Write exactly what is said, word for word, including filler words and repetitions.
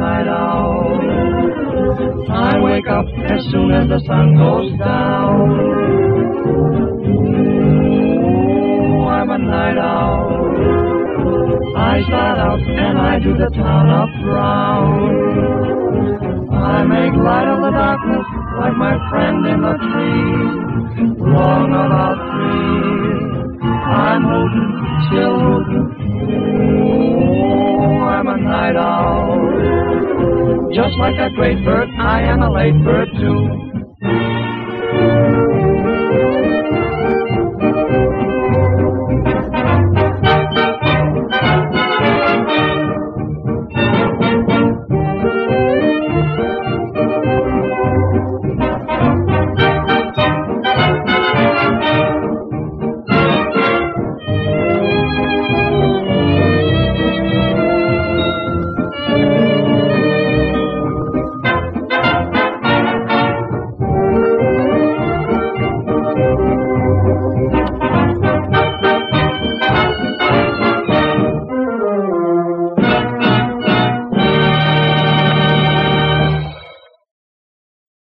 night owl. I wake up as soon as the sun goes down. Ooh, I'm a night owl. I start out and I do the town up round. I make light of the darkness like my friend in the tree. Long about three, I'm hooting, still hooting. Ooh, I'm a night owl. Just like a great bird, I am a late bird too.